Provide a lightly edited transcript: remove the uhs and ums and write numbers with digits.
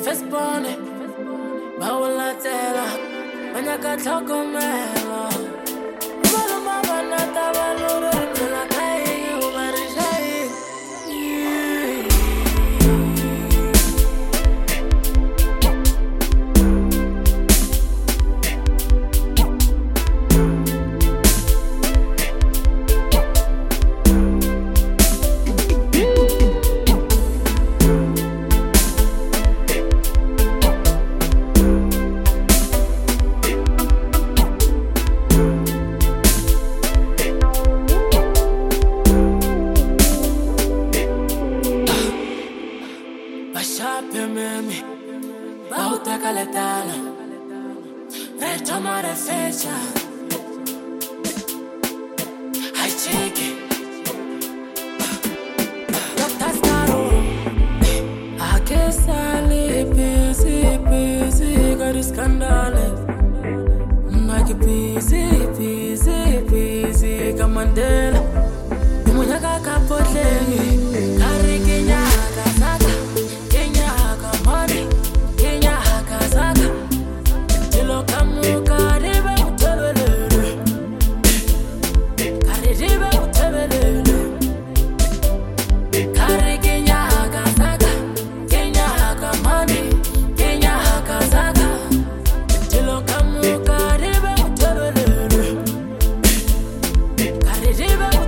firstborn, Baulatela, Manaka Tocomelo. Memi, bauta caletala, retomare fecha. I take it. Dr. Staro, I guess I live busy, got a scandal. Like busy, Mandela. Munyaka kapotleni, kari Kenyaka saka, Kenyaka money, Kenyaka saka. Tilo kamuka ribe utebelele, kari ribe utebelele. Kari Kenyaka saka, Kenyaka money, Kenyaka saka. Tilo kamuka ribe utebelele, kari ribe